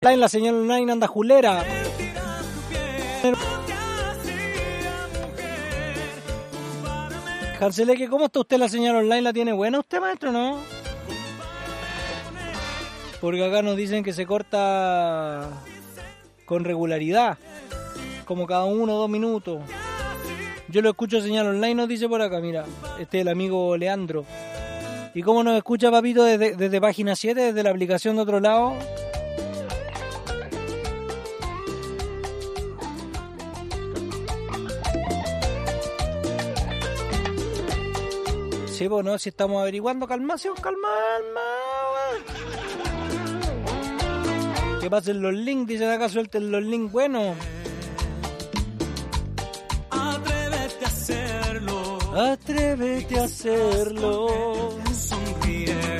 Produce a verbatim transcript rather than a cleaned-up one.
La señora online anda julera. Hanseleque, ¿cómo está usted? La señora online la tiene buena usted, maestro, ¿no? Porque acá nos dicen que se corta con regularidad, como cada uno o dos minutos. Yo lo escucho, señal online, nos dice por acá, mira, este es el amigo Leandro. ¿Y cómo nos escucha, papito, desde, desde página siete, desde la aplicación de otro lado? Sí, pues no, si estamos averiguando, calmación, calma, calma. Que pasen los links, dicen acá, suelten los links buenos. Atrévete a hacerlo. Atrévete a hacerlo. Sonríe.